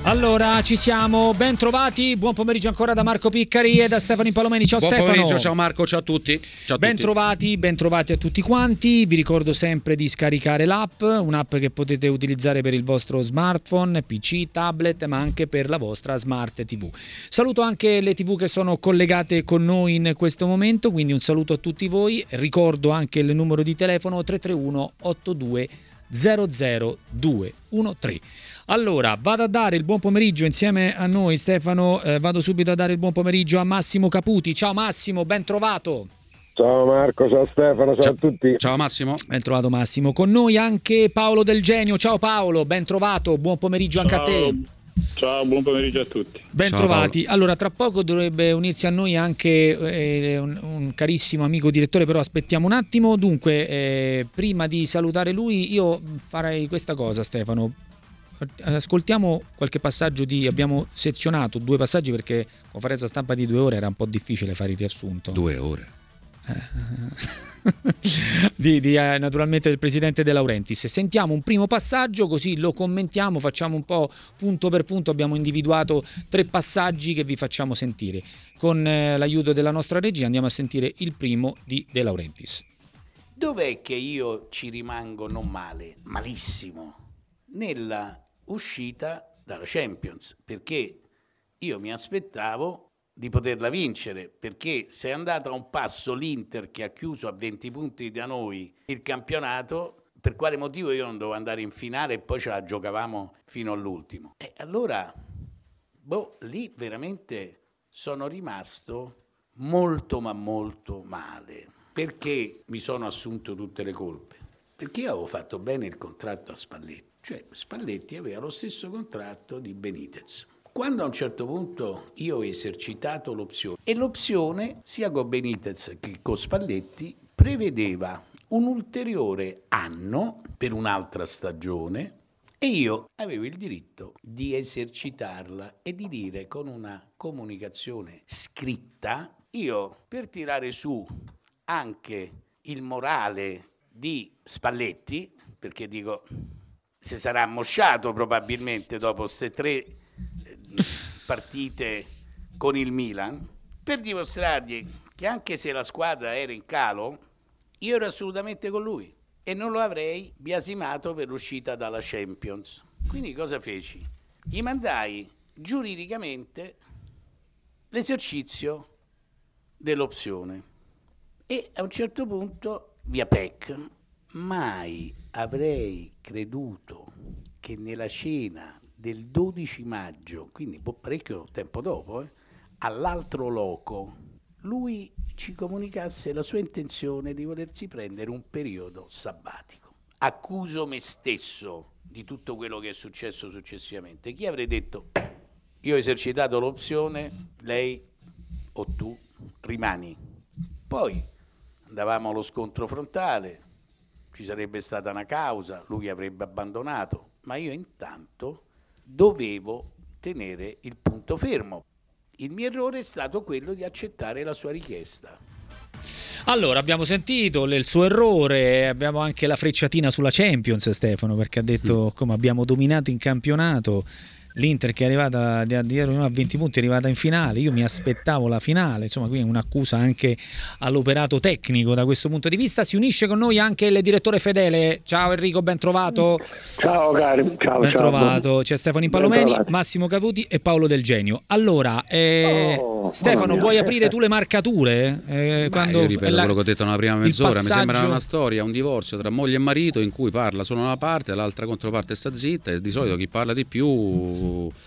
Allora, ci siamo, ben trovati, buon pomeriggio ancora da Marco Piccari e da Stefano Impalomeni. Ciao, buon Stefano. Pomeriggio, ciao Marco, ciao a tutti. Ciao a ben trovati a tutti quanti. Vi ricordo sempre di scaricare l'app, un'app che potete utilizzare per il vostro smartphone, PC, tablet, ma anche per la vostra smart TV. Saluto anche le TV che sono collegate con noi in questo momento, quindi un saluto a tutti voi. Ricordo anche il numero di telefono 331 82 00213. Allora, vado a dare il buon pomeriggio insieme a noi, Stefano, vado subito a dare il buon pomeriggio a Massimo Caputi. Ciao Massimo, ben trovato. Ciao Marco, ciao Stefano, ciao a tutti. Ciao Massimo. Ben trovato Massimo. Con noi anche Paolo Del Genio. Ciao Paolo, ben trovato, buon pomeriggio anche a te. Ciao, buon pomeriggio a tutti. Ben Ciao, trovati. Paolo. Allora, tra poco dovrebbe unirsi a noi anche un carissimo amico direttore, però aspettiamo un attimo. Dunque, prima di salutare lui, io farei questa cosa, Stefano. Ascoltiamo qualche passaggio abbiamo sezionato 2 passaggi perché conferenza stampa di 2 ore era un po' difficile fare il riassunto. 2 ore. Naturalmente del presidente De Laurentiis. Sentiamo un primo passaggio, così lo commentiamo, facciamo un po' punto per punto. Abbiamo individuato 3 passaggi che vi facciamo sentire. Con l'aiuto della nostra regia andiamo a sentire il primo di De Laurentiis. Dov'è che io ci rimango non male, malissimo, nella uscita dalla Champions, perché io mi aspettavo di poterla vincere, perché se è andata a un passo l'Inter che ha chiuso a 20 punti da noi il campionato, per quale motivo io non dovevo andare in finale e poi ce la giocavamo fino all'ultimo? E allora, lì veramente sono rimasto molto ma molto male, perché mi sono assunto tutte le colpe, perché io avevo fatto bene il contratto a Spalletti. Cioè Spalletti aveva lo stesso contratto di Benitez. Quando a un certo punto io ho esercitato l'opzione, e l'opzione sia con Benitez che con Spalletti prevedeva un ulteriore anno per un'altra stagione e io avevo il diritto di esercitarla e di dire con una comunicazione scritta, io per tirare su anche il morale di Spalletti, perché dico si sarà ammosciato probabilmente dopo queste 3 partite con il Milan, per dimostrargli che anche se la squadra era in calo, io ero assolutamente con lui e non lo avrei biasimato per l'uscita dalla Champions. Quindi cosa feci? Gli mandai giuridicamente l'esercizio dell'opzione e a un certo punto, via PEC, mai avrei creduto che nella cena del 12 maggio, quindi parecchio tempo dopo, all'altro loco, lui ci comunicasse la sua intenzione di volersi prendere un periodo sabbatico. Accuso me stesso di tutto quello che è successo successivamente. Chi avrei detto, io ho esercitato l'opzione, lei o tu rimani. Poi andavamo allo scontro frontale, ci sarebbe stata una causa, lui avrebbe abbandonato, ma io intanto dovevo tenere il punto fermo. Il mio errore è stato quello di accettare la sua richiesta. Allora, abbiamo sentito il suo errore, abbiamo anche la frecciatina sulla Champions, Stefano, perché ha detto come abbiamo dominato in campionato. L'Inter che è arrivata a 20 punti è arrivata in finale, io mi aspettavo la finale, insomma, quindi un'accusa anche all'operato tecnico da questo punto di vista. Si unisce con noi anche il direttore Fedele. Ciao Enrico, ben trovato. Ciao cari, ciao. Ben trovato. C'è Stefano Impalomeni, Massimo Caputi e Paolo Del Genio. Allora, Stefano, vuoi aprire tu le marcature? Quando io ripeto quello che ho detto nella prima mezz'ora, mi sembra una storia, un divorzio tra moglie e marito in cui parla solo una parte, l'altra controparte sta zitta e di solito chi parla di più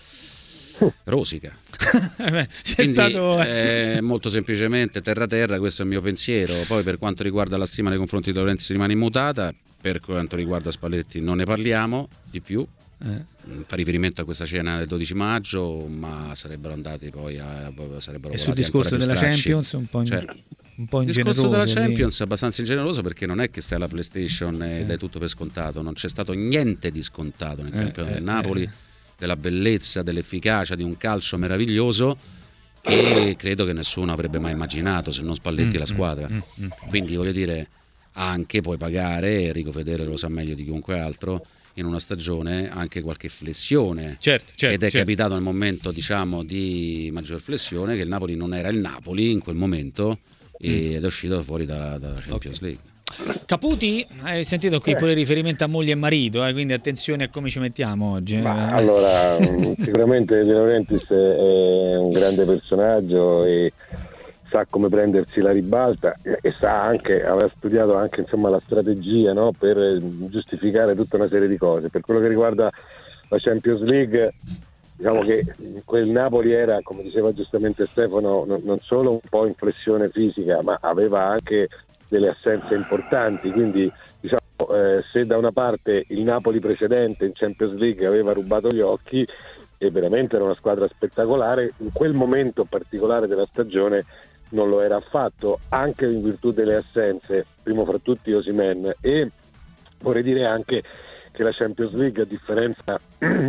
rosica. Quindi, molto semplicemente terra, questo è il mio pensiero. Poi per quanto riguarda la stima nei confronti di Laurentiis rimane immutata, per quanto riguarda Spalletti non ne parliamo di più. Fa riferimento a questa cena del 12 maggio, ma sarebbero andati poi sarebbero e sul discorso della Champions un po' il discorso della Champions è abbastanza ingeneroso, perché non è che stai alla PlayStation e dai tutto per scontato, non c'è stato niente di scontato nel campionato del Napoli, della bellezza, dell'efficacia di un calcio meraviglioso che credo che nessuno avrebbe mai immaginato, se non Spalletti e la squadra. Quindi voglio dire, anche puoi pagare, Enrico Fedele lo sa meglio di chiunque altro, in una stagione anche qualche flessione, certo, ed è capitato nel momento, diciamo, di maggior flessione, che il Napoli non era il Napoli in quel momento ed è uscito fuori dalla Champions League. Caputi, hai sentito qui pure riferimento a moglie e marito, quindi attenzione a come ci mettiamo oggi. Allora, sicuramente De Laurentiis è un grande personaggio e sa come prendersi la ribalta e sa anche, aveva studiato anche insomma la strategia, no? Per giustificare tutta una serie di cose. Per quello che riguarda la Champions League, diciamo che quel Napoli era, come diceva giustamente Stefano, non solo un po' in flessione fisica, ma aveva anche delle assenze importanti, quindi diciamo, se da una parte il Napoli precedente in Champions League aveva rubato gli occhi e veramente era una squadra spettacolare, in quel momento particolare della stagione non lo era affatto, anche in virtù delle assenze, primo fra tutti Osimhen, e vorrei dire anche che la Champions League, a differenza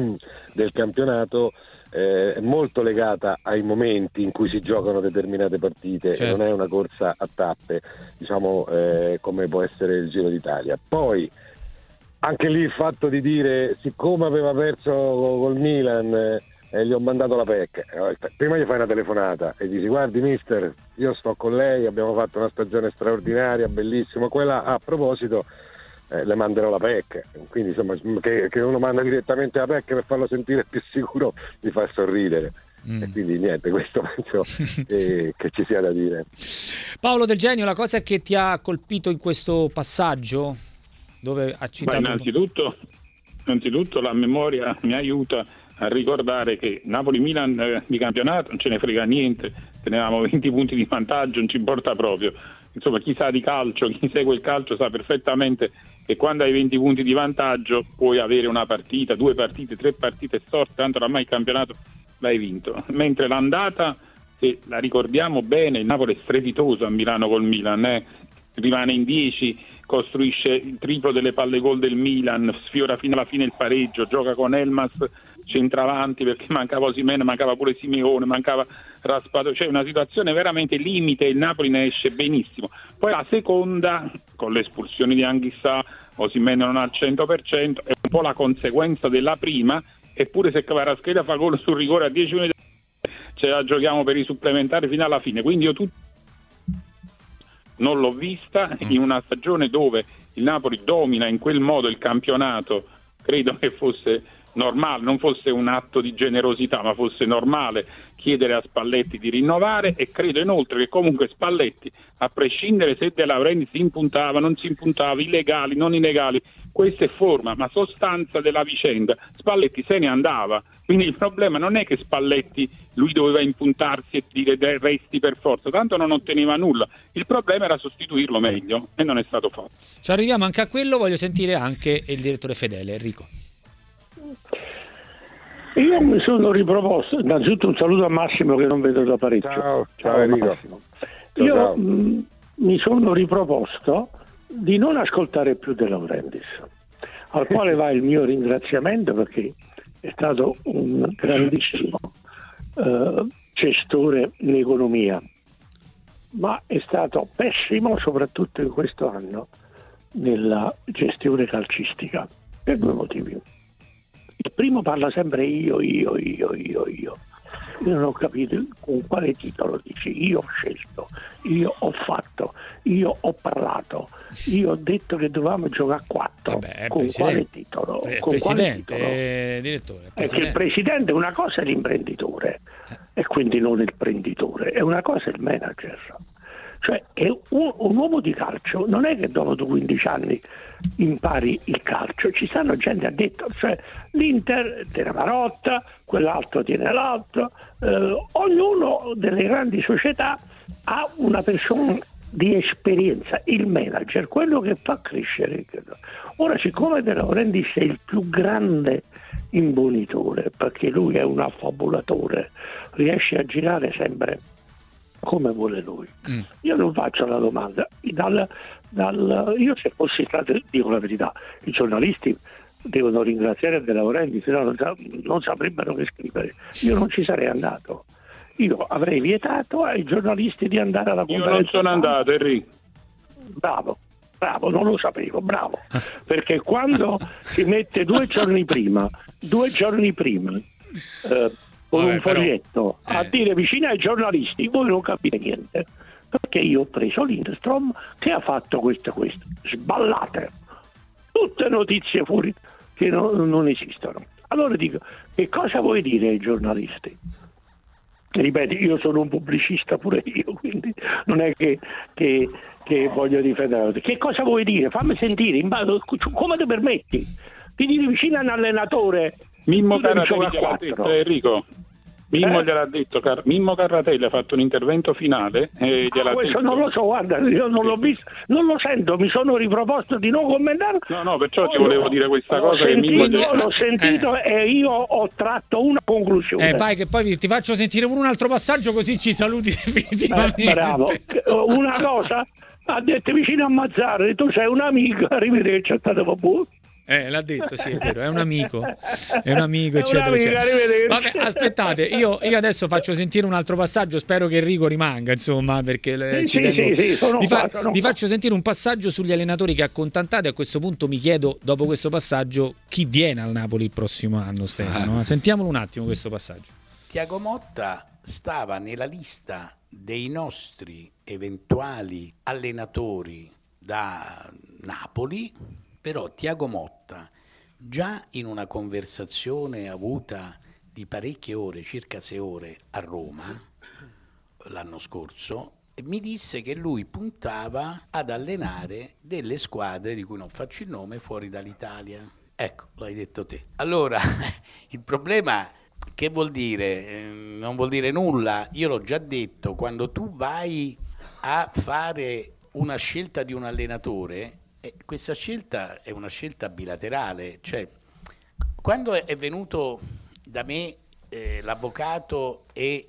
del campionato, è molto legata ai momenti in cui si giocano determinate partite, certo. E non è una corsa a tappe, diciamo, come può essere il Giro d'Italia. Poi anche lì il fatto di dire, siccome aveva perso col Milan, gli ho mandato la PEC, prima gli fai una telefonata e dici: guardi mister, io sto con lei, abbiamo fatto una stagione straordinaria, bellissima, quella a proposito le manderò la PEC, quindi insomma che uno manda direttamente la PEC per farlo sentire più sicuro mi fa sorridere. E quindi niente, questo penso che ci sia da dire. Paolo Del Genio, la cosa che ti ha colpito in questo passaggio, dove ha citato innanzitutto la memoria mi aiuta a ricordare che Napoli-Milan di campionato non ce ne frega niente, tenevamo 20 punti di vantaggio, non ci importa proprio. Insomma, chi sa di calcio, chi segue il calcio sa perfettamente che quando hai 20 punti di vantaggio puoi avere una partita, 2 partite, 3 partite storte, tanto oramai il campionato l'hai vinto. Mentre l'andata, se la ricordiamo bene, il Napoli è strepitoso a Milano col Milan, rimane in 10, costruisce il triplo delle palle gol del Milan, sfiora fino alla fine il pareggio, gioca con Elmas centravanti perché mancava Osimhen, mancava pure Simeone, mancava Raspadori, cioè una situazione veramente limite, il Napoli ne esce benissimo. Poi la seconda, con le espulsioni di Anghissà, Osimhen non al 100%, è un po' la conseguenza della prima, eppure se Kvaratskhelia fa gol sul rigore a 10 minuti ce la giochiamo per i supplementari fino alla fine, quindi io non l'ho vista in una stagione dove il Napoli domina in quel modo il campionato. Credo che fosse normale, non fosse un atto di generosità, ma fosse normale chiedere a Spalletti di rinnovare, e credo inoltre che comunque Spalletti, a prescindere se De Laurentiis si impuntava, non si impuntava, illegali, non illegali, questa è forma, ma sostanza della vicenda. Spalletti se ne andava, quindi il problema non è che Spalletti lui doveva impuntarsi e dire resti per forza, tanto non otteneva nulla, il problema era sostituirlo meglio e non è stato fatto. Ci arriviamo anche a quello, voglio sentire anche il direttore fedele Enrico. Io mi sono riproposto, innanzitutto un saluto a Massimo che non vedo da parecchio. Ciao Enrico. Io mi sono riproposto di non ascoltare più De Laurentiis, al quale va il mio ringraziamento perché è stato un grandissimo gestore in economia, ma è stato pessimo soprattutto in questo anno nella gestione calcistica per 2 motivi. Il primo, parla sempre io. Io non ho capito con quale titolo dice io ho scelto, io ho fatto, io ho parlato, io ho detto che dovevamo giocare a 4. Con quale titolo? Con presidente, quale titolo? Direttore. È che il presidente, una cosa è l'imprenditore e quindi non il prenditore, è una cosa è il manager. Cioè è un uomo di calcio non è che dopo 15 anni impari il calcio, ci stanno gente ha detto, cioè l'Inter tiene Marotta, quell'altro tiene l'altro, ognuno delle grandi società ha una persona di esperienza, il manager, quello che fa crescere. Ora, siccome De Laurentiis è il più grande imbonitore, perché lui è un affabulatore, riesce a girare sempre come vuole lui. Io non faccio la domanda. Io se fossi stato, dico la verità, i giornalisti devono ringraziare De Laurentiis, se no non saprebbero che scrivere. Io non ci sarei andato. Io avrei vietato ai giornalisti di andare alla conferenza. Io non sono andato, Enrico. Bravo. Bravo, non lo sapevo, bravo. Perché quando si mette 2 giorni prima con un foglietto a dire vicino ai giornalisti, voi non capite niente, perché io ho preso Lindstrom che ha fatto questo. Sballate, tutte notizie fuori che non esistono. Allora dico, che cosa vuoi dire ai giornalisti? Ripeto, io sono un pubblicista pure io, quindi non è che voglio difendere. Che cosa vuoi dire? Fammi sentire, come ti permetti? Ti dire vicino a un allenatore. Mimmo Carratelli gliel'ha detto, Enrico. Mimmo gliel'ha detto, Mimmo Carratelli ha fatto un intervento finale e gliel'ha questo detto. Non lo so, guarda, io non l'ho visto, non lo sento, mi sono riproposto di non commentare. No, perciò ti volevo dire questa cosa. L'ho sentito e io ho tratto una conclusione. Vai che poi ti faccio sentire pure un altro passaggio così ci saluti definitivamente. Bravo. Una cosa, ha detto vicino a Mazzarri, tu sei un amico, arrivederci, è stato buono. L'ha detto, sì, è vero, è un amico, eccetera, eccetera. Vabbè, aspettate, io adesso faccio sentire un altro passaggio, spero che Enrico rimanga, insomma, perché vi faccio sentire un passaggio sugli allenatori che accontantate. A questo punto mi chiedo, dopo questo passaggio, chi viene al Napoli il prossimo anno, Stefano? Sentiamolo un attimo questo passaggio. Thiago Motta stava nella lista dei nostri eventuali allenatori da Napoli. Però Thiago Motta, già in una conversazione avuta di parecchie ore, circa 6 ore, a Roma, l'anno scorso, mi disse che lui puntava ad allenare delle squadre, di cui non faccio il nome, fuori dall'Italia. Ecco, l'hai detto te. Allora, il problema, che vuol dire? Non vuol dire nulla. Io l'ho già detto, quando tu vai a fare una scelta di un allenatore, questa scelta è una scelta bilaterale, cioè quando è venuto da me l'avvocato e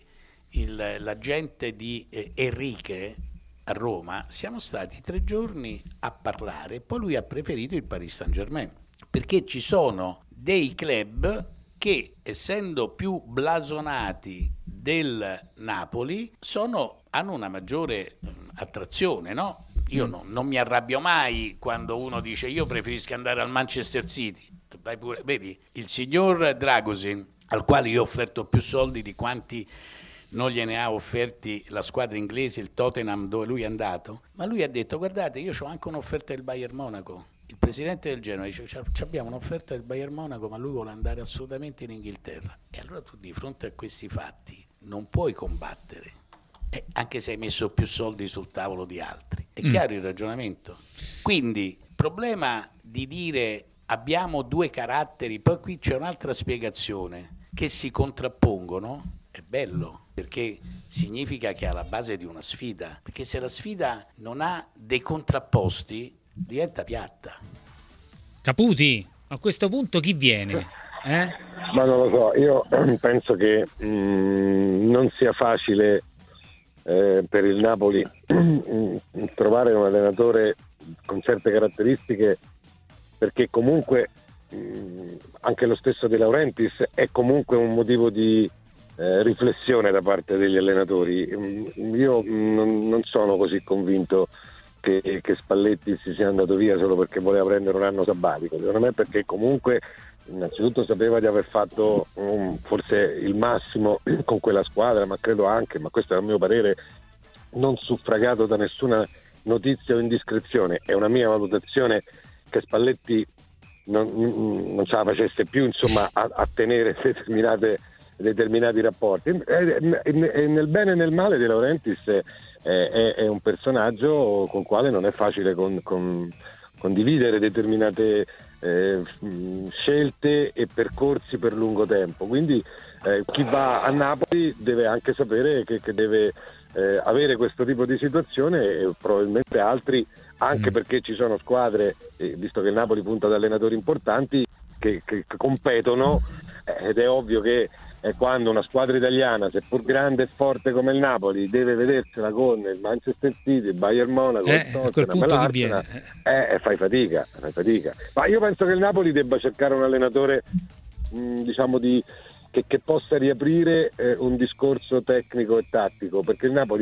l'agente di Enrique a Roma, siamo stati 3 giorni a parlare, poi lui ha preferito il Paris Saint-Germain, perché ci sono dei club che, essendo più blasonati del Napoli, hanno una maggiore attrazione, no? Io non mi arrabbio mai quando uno dice io preferisco andare al Manchester City. Vai pure, vedi, il signor Dragosin, al quale io ho offerto più soldi di quanti non gliene ha offerti la squadra inglese, il Tottenham, dove lui è andato, ma lui ha detto: guardate, io ho anche un'offerta del Bayern Monaco. Il presidente del Genoa dice: abbiamo un'offerta del Bayern Monaco, ma lui vuole andare assolutamente in Inghilterra. E allora tu, di fronte a questi fatti, non puoi combattere. Anche se hai messo più soldi sul tavolo di altri. È chiaro il ragionamento? Quindi il problema di dire abbiamo 2 caratteri, poi qui c'è un'altra spiegazione, che si contrappongono, è bello, perché significa che è alla base di una sfida, perché se la sfida non ha dei contrapposti diventa piatta. Caputi, a questo punto chi viene? Ma non lo so, io penso che non sia facile per il Napoli trovare un allenatore con certe caratteristiche, perché comunque anche lo stesso De Laurentiis è comunque un motivo di riflessione da parte degli allenatori. Io non sono così convinto che Spalletti si sia andato via solo perché voleva prendere un anno sabbatico. Secondo me perché comunque innanzitutto sapeva di aver fatto forse il massimo con quella squadra, ma credo anche, ma questo è il mio parere, non suffragato da nessuna notizia o indiscrezione. È una mia valutazione che Spalletti non ce la facesse più, insomma, a tenere determinati rapporti. E nel bene e nel male De Laurentiis è un personaggio col quale non è facile condividere determinate scelte e percorsi per lungo tempo, quindi chi va a Napoli deve anche sapere che deve avere questo tipo di situazione, e probabilmente altri, anche perché ci sono squadre, visto che il Napoli punta ad allenatori importanti che competono, ed è ovvio che quando una squadra italiana, seppur grande e forte come il Napoli, deve vedersela con il Manchester City, il Bayern Monaco, il Tottenham, l'Arsenal, fai fatica. Ma io penso che il Napoli debba cercare un allenatore diciamo che possa riaprire un discorso tecnico e tattico, perché il Napoli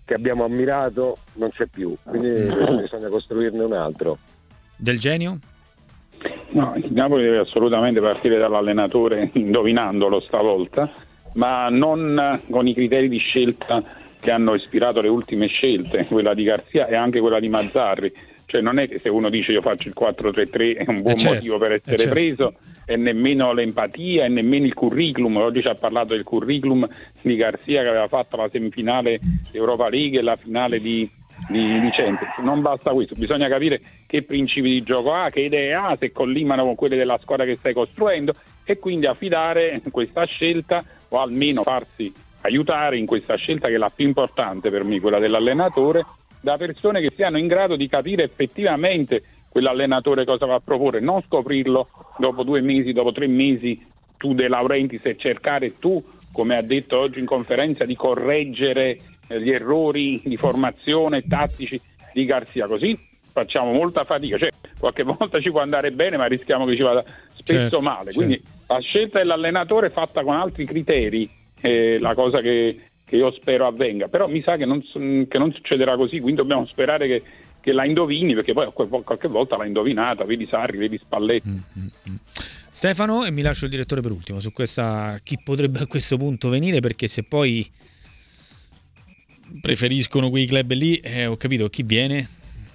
che abbiamo ammirato non c'è più, quindi bisogna costruirne un altro. Del Genio? No, il Napoli deve assolutamente partire dall'allenatore, indovinandolo stavolta, ma non con i criteri di scelta che hanno ispirato le ultime scelte, quella di Garzia e anche quella di Mazzarri. Cioè non è che se uno dice io faccio il 4-3-3 è un buon motivo per essere preso, e nemmeno l'empatia e nemmeno il curriculum. Oggi ci ha parlato del curriculum di Garzia, che aveva fatto la semifinale Europa League e la finale di Champions. Non basta questo, bisogna capire che principi di gioco ha, che idee ha, se collimano con quelle della squadra che stai costruendo, e quindi affidare questa scelta, o almeno farsi aiutare in questa scelta, che è la più importante per me, quella dell'allenatore, da persone che siano in grado di capire effettivamente quell'allenatore cosa va a proporre, non scoprirlo dopo 2 mesi, dopo 3 mesi tu De Laurentiis, e cercare tu, come ha detto oggi in conferenza, di correggere gli errori di formazione tattici di Garzia. Così facciamo molta fatica, cioè qualche volta ci può andare bene ma rischiamo che ci vada spesso male, quindi la scelta dell'allenatore fatta con altri criteri è la cosa che io spero avvenga, però mi sa che non succederà così, quindi dobbiamo sperare che la indovini, perché poi qualche volta l'ha indovinata, vedi Sarri, vedi Spalletti. Stefano, e mi lascio il direttore per ultimo su questa, chi potrebbe a questo punto venire, perché se poi preferiscono quei club lì, ho capito chi viene.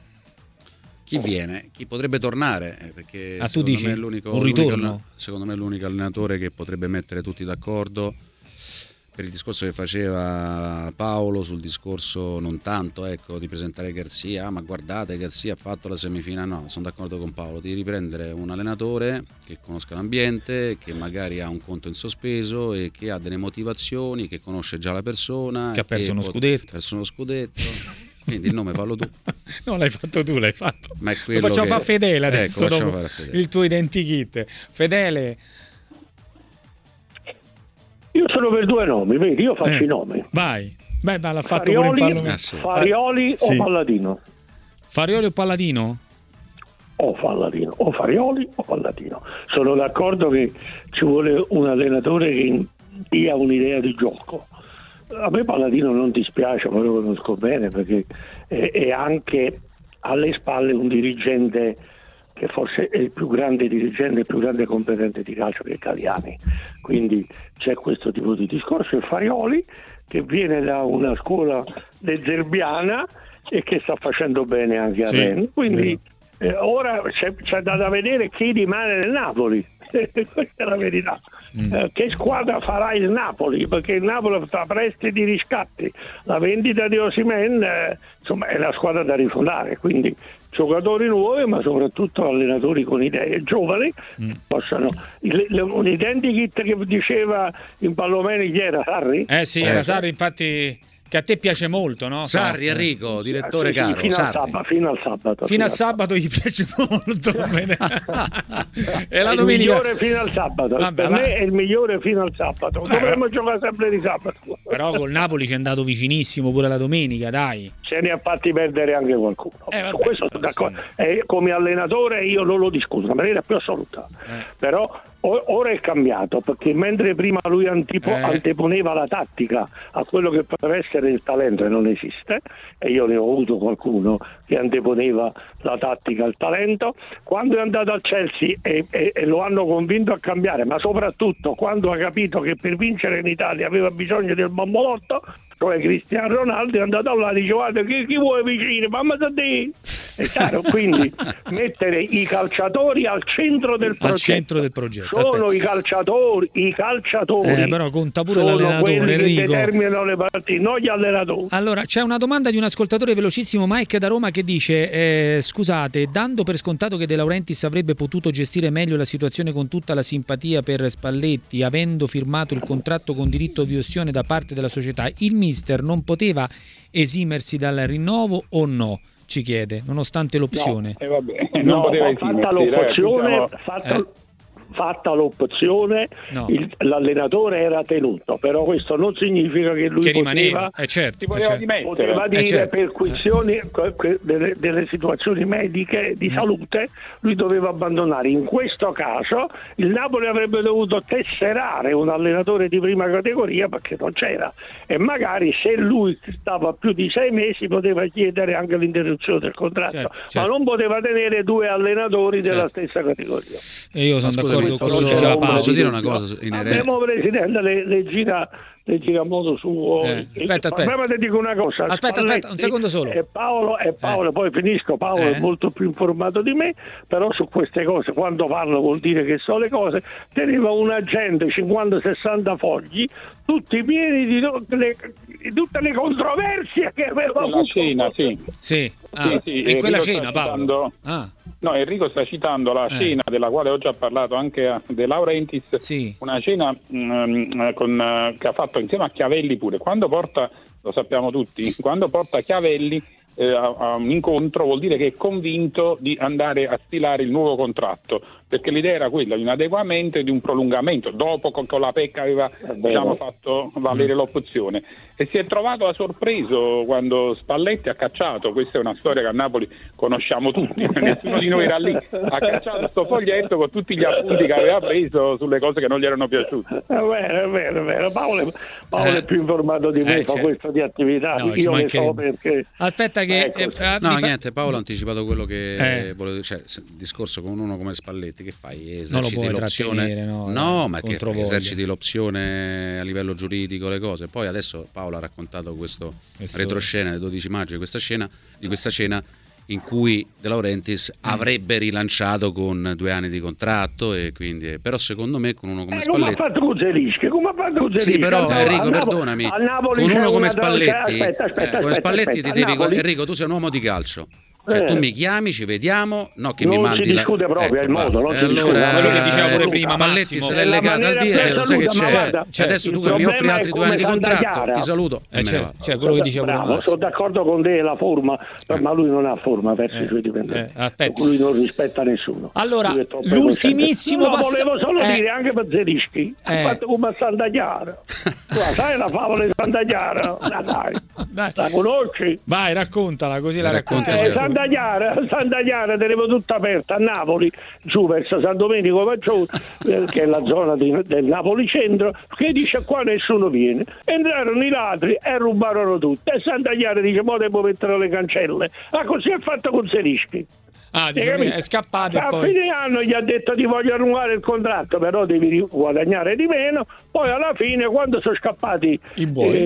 Chi potrebbe tornare, perché tu dici me è l'unico, un ritorno? Secondo me è l'unico allenatore che potrebbe mettere tutti d'accordo, per il discorso che faceva Paolo sul discorso non tanto di presentare Garzia, ma guardate Garzia ha fatto la semifinale. No, sono d'accordo con Paolo, di riprendere un allenatore che conosca l'ambiente, che magari ha un conto in sospeso e che ha delle motivazioni, che conosce già la persona, che ha perso uno scudetto. Quindi il nome fallo tu. No, l'hai fatto tu, l'hai fatto. Ma è lo facciamo fare Fedele adesso, dopo Fedele. Il tuo identikit. Fedele. Io sono per 2 nomi, vedi, io faccio i nomi. Vai, l'ha fatto pure Farioli o Palladino? Farioli o Palladino? O Farioli o Palladino. Sono d'accordo che ci vuole un allenatore che dia un'idea di gioco. A me Palladino non dispiace, ma lo conosco bene, perché è anche alle spalle un dirigente che forse è il più grande dirigente, il più grande competente di calcio che Galliani. Quindi c'è questo tipo di discorso. E Farioli, che viene da una scuola zerbiana e che sta facendo bene anche a Rennes. Quindi ora c'è da vedere chi rimane nel Napoli. Questa è la verità. Che squadra farà il Napoli? Perché il Napoli sta prestiti riscatti, la vendita di Osimhen, insomma è la squadra da rifondare, quindi giocatori nuovi ma soprattutto allenatori con idee giovani possano. Un identikit che diceva in Pallomeni chi era? Sarri? Sì, era Sarri, infatti, che a te piace molto, no? Sarri, Enrico, direttore caro. Fino al sabato. Fino al sabato gli piace molto. E la domenica. Il migliore fino al sabato. Per me è il migliore fino al sabato. Dovremmo giocare sempre di sabato. Però col Napoli ci è andato vicinissimo pure la domenica, dai. Se ne ha fatti perdere anche qualcuno. Su questo sono d'accordo. Come allenatore io non lo discuto, in maniera più assoluta. Però ora è cambiato, perché mentre prima lui anteponeva la tattica a quello che poteva essere il talento, e non esiste, e io ne ho avuto qualcuno che anteponeva la tattica al talento, quando è andato al Chelsea e lo hanno convinto a cambiare, ma soprattutto quando ha capito che per vincere in Italia aveva bisogno del bambolotto, cioè Cristiano Ronaldo, è andato là e dice guarda chi vuoi vicino, mamma da te. È chiaro, quindi mettere i calciatori al centro del progetto. Sono i calciatori però conta pure l'allenatore, quelli Enrico, che determinano le partite, non gli allenatori. Allora c'è una domanda di un ascoltatore velocissimo, Mike da Roma, che dice scusate, dando per scontato che De Laurentiis avrebbe potuto gestire meglio la situazione con tutta la simpatia per Spalletti, avendo firmato il contratto con diritto di opzione da parte della società, il mister non poteva esimersi dal rinnovo o no? Ci chiede, nonostante l'opzione. Non poteva esimersi. Fatta l'opzione, fatta l'opzione, l'allenatore era tenuto, però questo non significa che lui rimaneva, poteva dire per questioni delle situazioni mediche di salute lui doveva abbandonare. In questo caso il Napoli avrebbe dovuto tesserare un allenatore di prima categoria perché non c'era, e magari se lui stava più di 6 mesi poteva chiedere anche l'interruzione del contratto, ma non poteva tenere 2 allenatori della stessa categoria. E io sono d'accordo con quello che diceva Paolo. Posso dire una cosa abbiamo Presidente le gira a modo suo. Aspetta. Ti dico una cosa. Aspetta, un secondo solo. E Paolo, poi finisco. Paolo è molto più informato di me, però su queste cose, quando parlo vuol dire che so le cose. Teneva un agente 50-60 fogli, tutti pieni di tutte le controversie che aveva avuto. La cena, sì. In quella cena, Paolo. No, Enrico sta citando la cena della quale ho già parlato anche De Laurentiis, una cena che ha fatto insieme a Chiavelli pure. Quando porta, lo sappiamo tutti, quando porta Chiavelli a un incontro vuol dire che è convinto di andare a stilare il nuovo contratto, perché l'idea era quella di un adeguamento e di un prolungamento dopo che con la Pecca aveva fatto valere l'opzione, e si è trovato a sorpreso quando Spalletti ha cacciato, questa è una storia che a Napoli conosciamo tutti, nessuno di noi era lì, ha cacciato sto foglietto con tutti gli appunti che aveva preso sulle cose che non gli erano piaciute. È vero. Paolo è più informato di me, fa questo di attività, io ne so perché. Aspetta che niente, Paolo ha anticipato quello che volevo dire, cioè il discorso con uno come Spalletti, che fai? Eserciti l'opzione? Ma che fai? Eserciti l'opzione a livello giuridico, le cose. Poi adesso Paolo ha raccontato questo retroscena del 12 maggio di questa cena in cui De Laurentiis avrebbe rilanciato con 2 anni di contratto, e quindi però secondo me con uno come Spalletti come ha fatto con Zelischi sì, però Enrico perdonami, con uno come Spalletti come Spalletti ti devi Enrico, tu sei un uomo di calcio. Cioè, tu mi chiami, ci vediamo, che non mi mandi si discute proprio il modo, non si allora quello che diceva pure prima Spalletti se l'è legato al dire, lo sai che c'è. Adesso tu che mi offri altri 2 anni di contratto, ti saluto e me ne vado. Cioè quello che diceva sono d'accordo con te, la forma, ma lui non ha forma verso i suoi dipendenti. Lui non rispetta nessuno. Allora, l'ultimissimo volevo solo dire anche per Zelischi, ha fatto come a Santa Chiara. Sai la favola di Santa Chiara? Dai. La conosci? Vai, raccontala, così la racconti. Santa Chiara tenevo tutta aperta a Napoli, giù verso San Domenico Maggiore, che è la zona del Napoli centro, che dice qua nessuno viene. Entrarono i ladri e rubarono tutto, e Santa Chiara dice mo devo mettere le cancelle. Così è fatto con Zelischi. È scappato e poi a fine anno gli ha detto ti voglio annullare il contratto, però devi guadagnare di meno. Poi alla fine, quando sono scappati i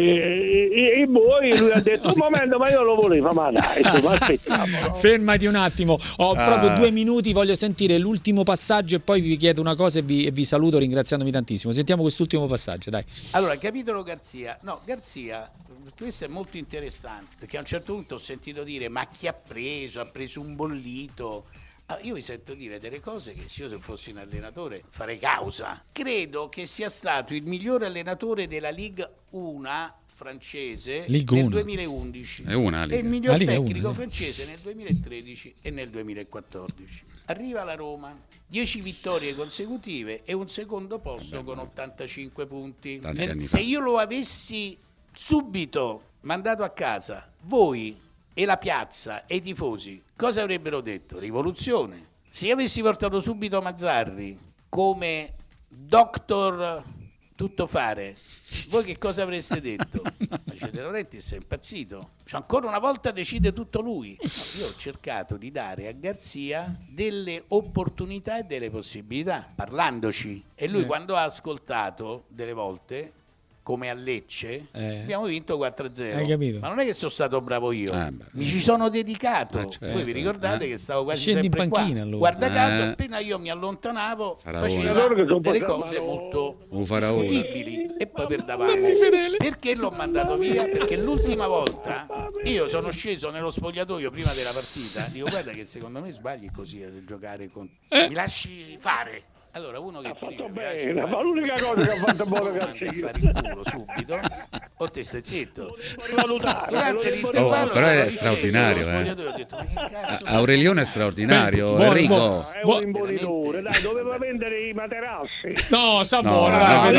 buoi, lui ha detto un momento, ma io lo volevo, ma dai, ma aspettiamo. Fermati un attimo, ho proprio 2 minuti, voglio sentire l'ultimo passaggio e poi vi chiedo una cosa e vi saluto ringraziandomi tantissimo. Sentiamo quest'ultimo passaggio, dai. Allora, capitolo Garzia, questo è molto interessante, perché a un certo punto ho sentito dire ma chi ha preso un bollito. Io vi sento dire delle cose che se io fossi un allenatore farei causa. Credo che sia stato il migliore allenatore della Ligue 1 francese nel 2011 e il miglior tecnico francese nel 2013 e nel 2014. Arriva alla Roma, 10 vittorie consecutive e un secondo posto con 85 punti. Se io lo avessi subito mandato a casa, voi e la piazza e i tifosi cosa avrebbero detto? Rivoluzione. Se io avessi portato subito Mazzarri come doctor tuttofare, voi che cosa avreste detto? De Laurentiis è impazzito, ancora una volta decide tutto lui. Io ho cercato di dare a Garzia delle opportunità e delle possibilità parlandoci, e lui quando ha ascoltato delle volte, come a Lecce, abbiamo vinto 4-0. Ma non è che sono stato bravo io, mi ci sono dedicato. Voi vi ricordate che stavo quasi sempre in panchina, qua. Allora. Guarda caso, appena io mi allontanavo, faceva delle cose molto discutibili e poi perdavamo. Perché l'ho mandato via? Perché l'ultima volta io sono sceso nello spogliatoio prima della partita, dico guarda che secondo me sbagli così a giocare con... Mi lasci fare. Allora uno che ti dice bene, ma l'unica cosa che ha fatto buono Garzia fare il culo subito, O te stai zitto. Durante l'intervallo però è straordinario, ho detto, ma che cazzo Aurelione è straordinario, Enrico. è un imbonitore, dai, doveva vendere i materassi. No, sta No, buono.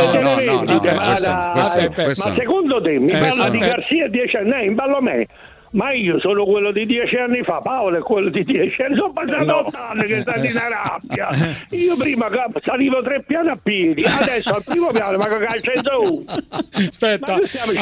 questo Ma secondo te mi parla di aspetta. Garzia 10 anni, in ballo a me? Ma io sono quello di 10 anni fa, Paolo è quello di 10 anni, sono passati 8 anni che sta in rabbia. Io prima salivo 3 piani a piedi, adesso al primo piano ma che calcio Aspetta,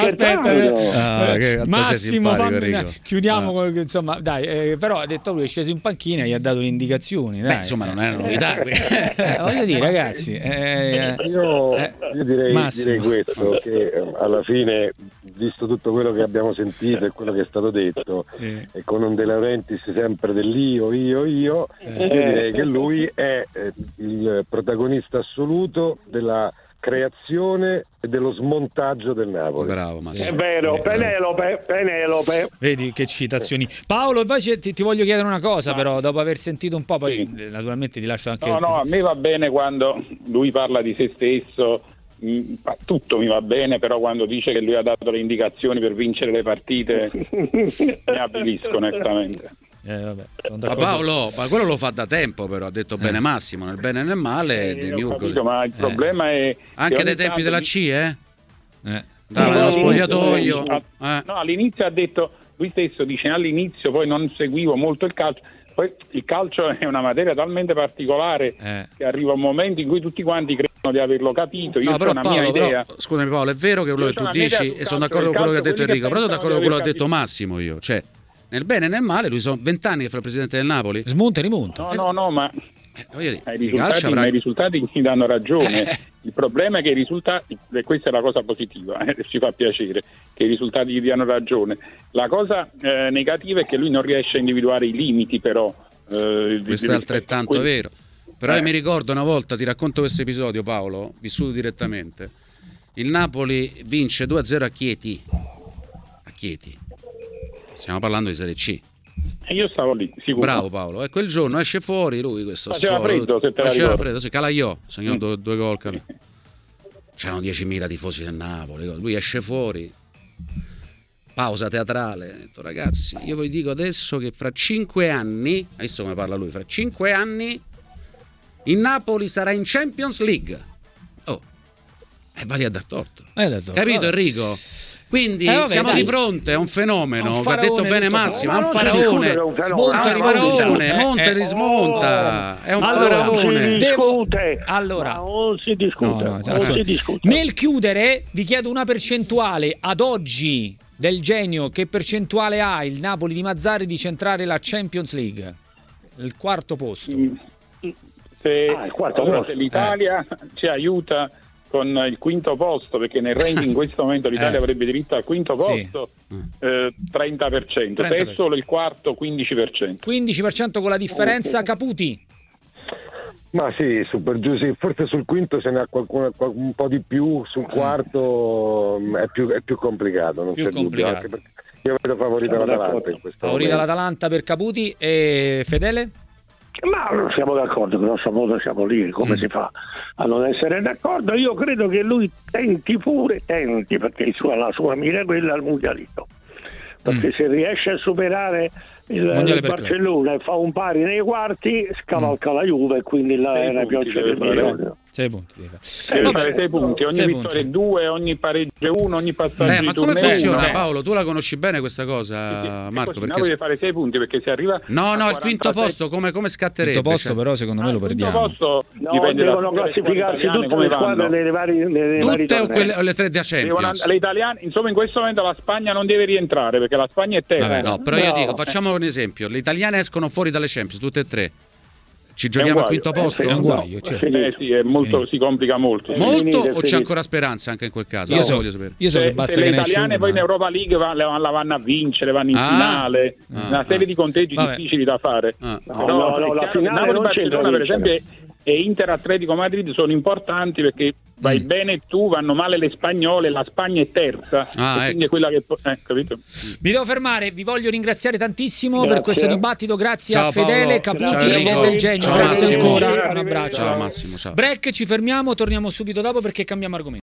Massimo, chiudiamo insomma, dai, però ha detto lui è sceso in panchina e gli ha dato le indicazioni, dai. Beh, insomma, non è una novità. Voglio dire, ragazzi, io direi questo, che alla fine, visto tutto quello che abbiamo sentito e quello che è stato detto, e con un De Laurentiis sempre dell'io, io direi che lui è il protagonista assoluto della creazione e dello smontaggio del Napoli. Bravo, Massimo. È vero, Penelope. Vedi che citazioni. Paolo, invece ti voglio chiedere una cosa, però, dopo aver sentito un po', poi naturalmente ti lascio anche... No, a me va bene quando lui parla di se stesso, tutto mi va bene, però quando dice che lui ha dato le indicazioni per vincere le partite mi avvilisco onestamente. Vabbè, Ma Paolo, ma quello lo fa da tempo, però ha detto bene Massimo, nel bene e nel male Capito, ma il problema è anche dai tempi della C, dava nello spogliatoio. No, all'inizio ha detto, lui stesso dice all'inizio, poi non seguivo molto il calcio. Poi il calcio è una materia talmente particolare che arriva un momento in cui tutti quanti credono di averlo capito. Io ho una mia idea. Scusami Paolo, è vero che quello che tu dici, e sono d'accordo con quello che ha detto Enrico, però sono d'accordo con quello che ha detto Massimo io. Cioè, nel bene e nel male, lui sono 20 anni che fa il presidente del Napoli. Smonta e rimonta. No, ma I risultati mi danno ragione. Il problema è che i risultati, e questa è la cosa positiva, ci fa piacere che i risultati gli diano ragione. La cosa negativa è che lui non riesce a individuare i limiti, però. Questo è altrettanto vero. Però io mi ricordo una volta, ti racconto questo episodio, Paolo, vissuto direttamente. Il Napoli vince 2-0 a Chieti. Stiamo parlando di Serie C. E io stavo lì, sicuro. Bravo Paolo. E quel giorno esce fuori lui, questo faceva freddo, se te la ricordi. Freddo, sì, Calaiò, segnò due gol. C'erano 10.000 tifosi del Napoli. Lui esce fuori, pausa teatrale. Ha detto, ragazzi, io vi dico adesso che fra 5 anni, hai visto come parla lui, fra 5 anni il Napoli sarà in Champions League. E vali a dar torto. Capito Enrico? Quindi siamo di fronte a un fenomeno che ha detto bene Massimo, è un faraone, monta e rismonta, è un faraone. Allora, non si discute. Nel chiudere vi chiedo una percentuale ad oggi del genio. Che percentuale ha il Napoli di Mazzarri di centrare la Champions League? Il quarto posto. Se l'Italia ci aiuta con il quinto posto, perché nel ranking in questo momento l'Italia avrebbe diritto al quinto posto, 30%, se è solo il quarto 15%. 15% con la differenza. Caputi? Ma sì, super giù, sì, forse sul quinto se ne ha qualcuno un po' di più, sul quarto è più complicato, non c'è dubbio, anche perché io vedo favorita l'Atalanta in questo favorita l'Atalanta per Caputi. E Fedele? Ma siamo d'accordo, grosso modo siamo lì, come si fa a non essere d'accordo? Io credo che lui tenti, perché la sua mira è quella al mondialito, perché se riesce a superare il Barcellona e fa un pari nei quarti, scavalca la Juve e quindi la pioggia del milione. 6 punti. Deve fare 6 punti, ogni vittoria 2, ogni pareggio 1, ogni passaggio ma come funziona, Paolo? Tu la conosci bene questa cosa, Marco? Perché deve fare 6 punti, perché se arriva il quinto posto come scatterebbe? Il quinto posto però secondo me lo perdiamo. Il quinto posto dipende devono classificarsi tutte le squadre nelle varie tutte o le 3 da Champions? Le italiane, insomma, in questo momento la Spagna non deve rientrare perché la Spagna è terza. No, però io dico, facciamo un esempio, le italiane escono fuori dalle Champions tutte e 3. Ci giochiamo al quinto posto? È un guaio, sì, è molto, si complica molto. O c'è ancora speranza anche in quel caso? Voglio sapere. Io so che basta se che le italiane poi in Europa League la vanno a vincere, vanno in finale, una serie di conteggi difficili da fare. Però la finale Napoli-Barcellona per esempio e Inter-Atletico Madrid sono importanti perché vai bene tu, vanno male le spagnole, la Spagna è terza, quindi è quella che capito? Mi devo fermare, vi voglio ringraziare tantissimo per questo dibattito, grazie ciao, a Fedele, Paolo. Caputi e del genio, ciao, grazie Massimo. ancora, un abbraccio. Ciao Massimo, ciao. Break, ci fermiamo, torniamo subito dopo perché cambiamo argomento.